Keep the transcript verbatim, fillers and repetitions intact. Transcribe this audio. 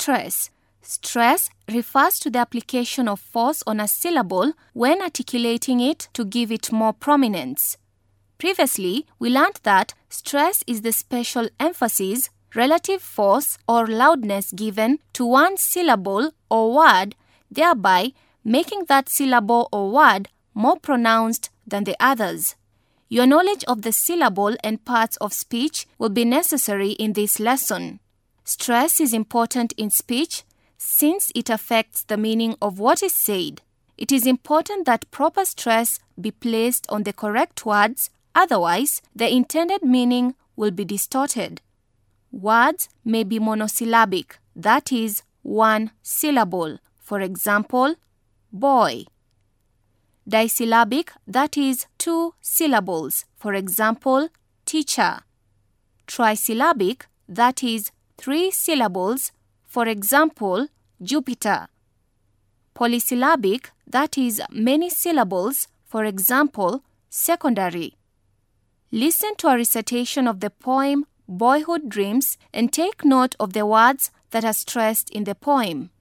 Stress. Stress refers to the application of force on a syllable when articulating it to give it more prominence. Previously, we learned that stress is the special emphasis, relative force, or loudness given to one syllable or word, thereby making that syllable or word more pronounced than the others. Your knowledge of the syllable and parts of speech will be necessary in this lesson. Stress is important in speech since it affects the meaning of what is said. It is important that proper stress be placed on the correct words, otherwise the intended meaning will be distorted. Words may be monosyllabic, that is, one syllable. For example, boy. Disyllabic, that is, two syllables. For example, teacher. Trisyllabic, that is, three syllables. For example, Jupiter. Polysyllabic, that is, many syllables. For example, secondary. Listen to a recitation of the poem Boyhood Dreams and take note of the words that are stressed in the poem.